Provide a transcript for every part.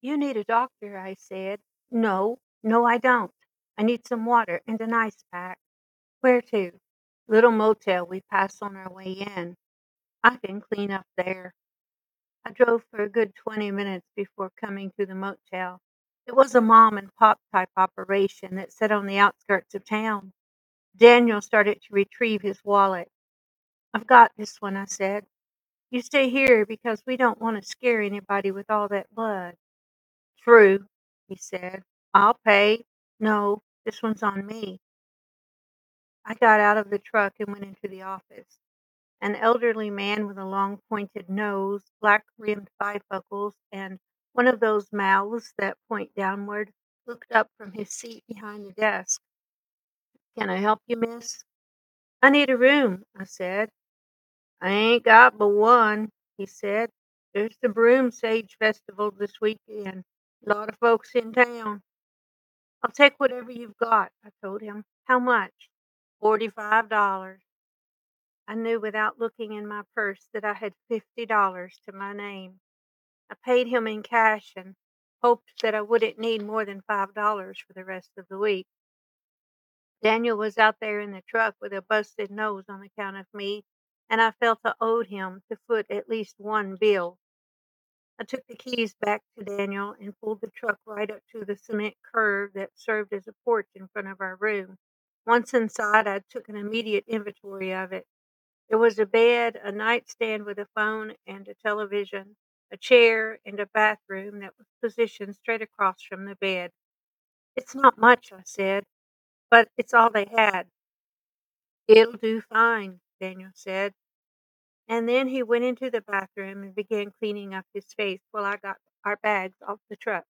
You need a doctor, I said. No, no, I don't. I need some water and an ice pack. Where to? Little motel we pass on our way in. I can clean up there. I drove for a good 20 minutes before coming to the motel. It was a mom and pop type operation that sat on the outskirts of town. Daniel started to retrieve his wallet. I've got this one, I said. You stay here because we don't want to scare anybody with all that blood. True, he said. I'll pay. No, this one's on me. I got out of the truck and went into the office. An elderly man with a long pointed nose, black rimmed bifocals, and one of those mouths that point downward, looked up from his seat behind the desk. Can I help you, miss? I need a room, I said. I ain't got but one, he said. There's the Broom Sage Festival this weekend. Lot of folks in town. I'll take whatever you've got, I told him. How much? $45. I knew without looking in my purse that I had $50 to my name. I paid him in cash and hoped that I wouldn't need more than $5 for the rest of the week. Daniel was out there in the truck with a busted nose on account of me, and I felt I owed him to foot at least one bill. I took the keys back to Daniel and pulled the truck right up to the cement curb that served as a porch in front of our room. Once inside, I took an immediate inventory of it. There was a bed, a nightstand with a phone and a television, a chair, and a bathroom that was positioned straight across from the bed. It's not much, I said, but it's all they had. It'll do fine, Daniel said. And then he went into the bathroom and began cleaning up his face while I got our bags off the truck.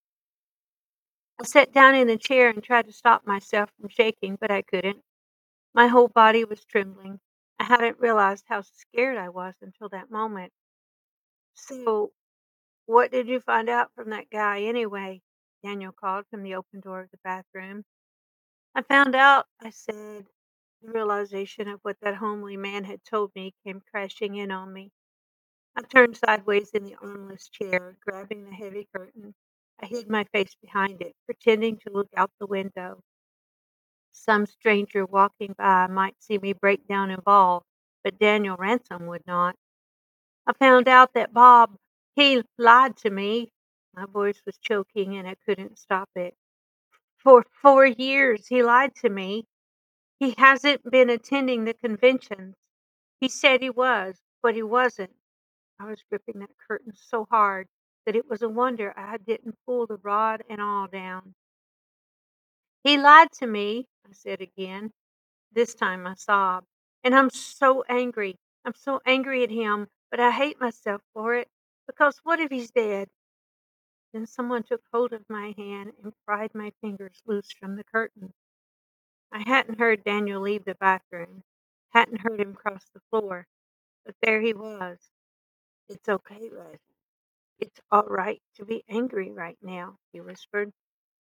I sat down in the chair and tried to stop myself from shaking, but I couldn't. My whole body was trembling. I hadn't realized how scared I was until that moment. So, what did you find out from that guy anyway? Daniel called from the open door of the bathroom. I found out, I said. The realization of what that homely man had told me came crashing in on me. I turned sideways in the armless chair, grabbing the heavy curtain. I hid my face behind it, pretending to look out the window. Some stranger walking by might see me break down and bawl, but Daniel Ransom would not. I found out that Bob, he lied to me. My voice was choking and I couldn't stop it. For 4 years, he lied to me. He hasn't been attending the conventions. He said he was, but he wasn't. I was gripping that curtain so hard that it was a wonder I didn't pull the rod and all down. He lied to me, I said again. This time I sobbed. And I'm so angry. I'm so angry at him, but I hate myself for it. Because what if he's dead? Then someone took hold of my hand and pried my fingers loose from the curtain. I hadn't heard Daniel leave the bathroom, hadn't heard him cross the floor, but there he was. It's okay, Les. It's all right to be angry right now, he whispered.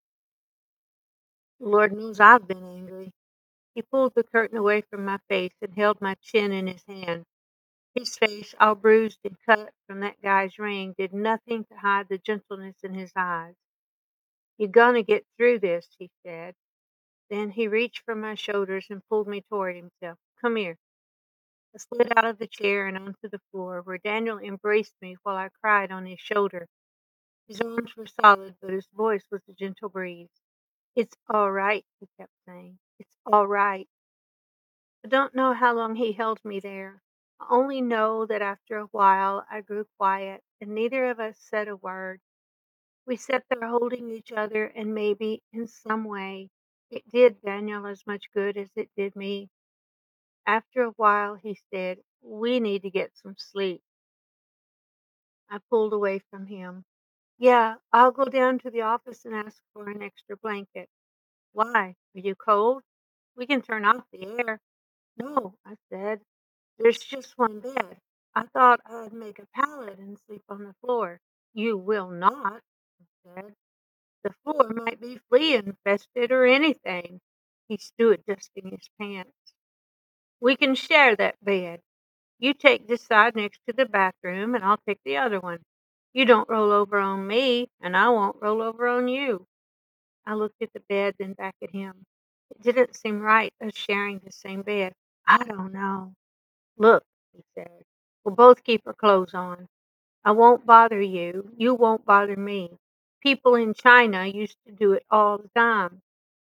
Lord knows I've been angry. He pulled the curtain away from my face and held my chin in his hand. His face, all bruised and cut from that guy's ring, did nothing to hide the gentleness in his eyes. You're gonna get through this, he said. Then he reached for my shoulders and pulled me toward himself. Come here. I slid out of the chair and onto the floor, where Daniel embraced me while I cried on his shoulder. His arms were solid, but his voice was a gentle breeze. It's all right, he kept saying. It's all right. I don't know how long he held me there. I only know that after a while I grew quiet, and neither of us said a word. We sat there holding each other, and maybe, in some way, it did Daniel as much good as it did me. After a while, he said, we need to get some sleep. I pulled away from him. Yeah, I'll go down to the office and ask for an extra blanket. Why? Are you cold? We can turn off the air. No, I said. There's just one bed. I thought I'd make a pallet and sleep on the floor. You will not, I said. The floor might be flea infested or anything. He stood dusting his pants. We can share that bed. You take this side next to the bathroom, and I'll take the other one. You don't roll over on me, and I won't roll over on you." I looked at the bed, then back at him. It didn't seem right, us sharing the same bed. "I don't know." "Look," he said, "we'll both keep our clothes on. I won't bother you. You won't bother me. People in China used to do it all the time."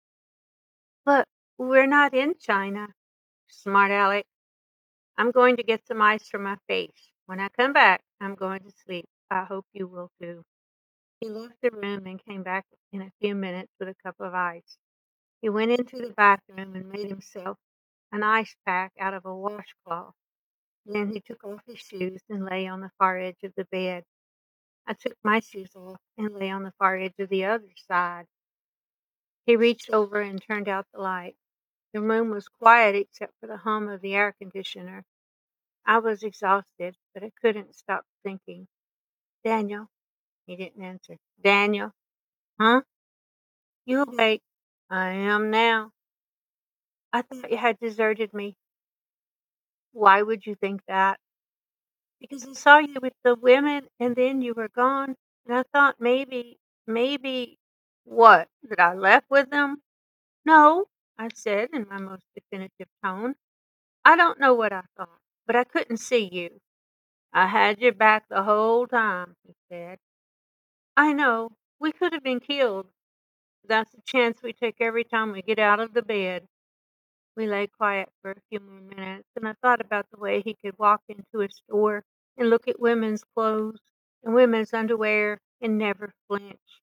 "But we're not in China." "Smart Aleck. I'm going to get some ice for my face. When I come back, I'm going to sleep. I hope you will too." He left the room and came back in a few minutes with a cup of ice. He went into the bathroom and made himself an ice pack out of a washcloth. Then he took off his shoes and lay on the far edge of the bed. I took my shoes off and lay on the far edge of the other side. He reached over and turned out the light. The room was quiet except for the hum of the air conditioner. I was exhausted, but I couldn't stop thinking. "Daniel." He didn't answer. "Daniel." "Huh?" "You awake?" "I am now." "I thought you had deserted me." "Why would you think that?" "Because I saw you with the women, and then you were gone, and I thought maybe—" "What? That I left with them?" "No," I said in my most definitive tone. "I don't know what I thought, but I couldn't see you." "I had your back the whole time," he said. "I know. We could have been killed. That's a chance we take every time we get out of the bed." We lay quiet for a few more minutes, and I thought about the way he could walk into a store and look at women's clothes and women's underwear and never flinch.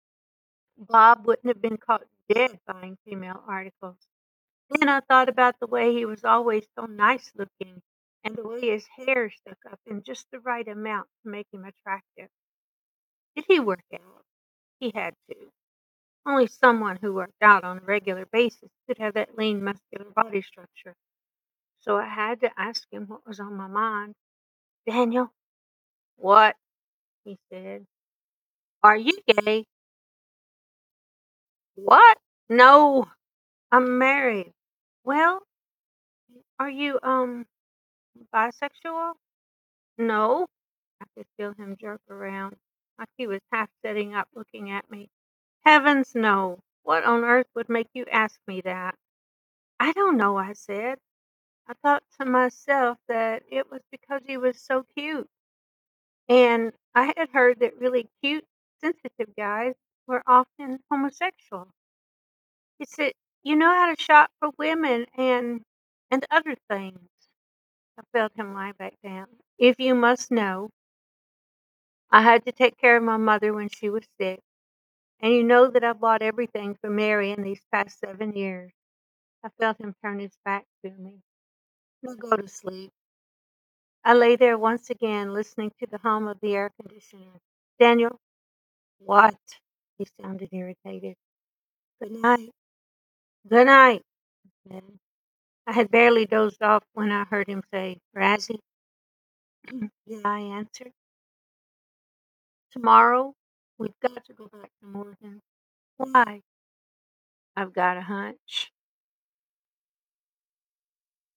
Bob wouldn't have been caught dead buying female articles. Then I thought about the way he was always so nice looking and the way his hair stuck up in just the right amount to make him attractive. Did he work out? He had to. Only someone who worked out on a regular basis could have that lean, muscular body structure. So I had to ask him what was on my mind. "Daniel." "What?" he said. "Are you gay?" "What?" "No, I'm married." "Well, are you, bisexual?" "No." I could feel him jerk around, like he was half sitting up looking at me. "Heavens, no. What on earth would make you ask me that?" "I don't know," I said. I thought to myself that it was because he was so cute. And I had heard that really cute, sensitive guys were often homosexual. He said, "You know how to shop for women and other things." I felt him lie back down. "If you must know, I had to take care of my mother when she was sick. And you know that I bought everything for Mary in these past 7 years." I felt him turn his back to me. "Now go to sleep." I lay there once again, listening to the hum of the air conditioner. "Daniel." "What?" He sounded irritated. "Good night." "Good night," I said. I had barely dozed off when I heard him say, "Razzie." "Yeah," I answered. "Tomorrow, we've got to go back to Morgan." "Why?" "I've got a hunch."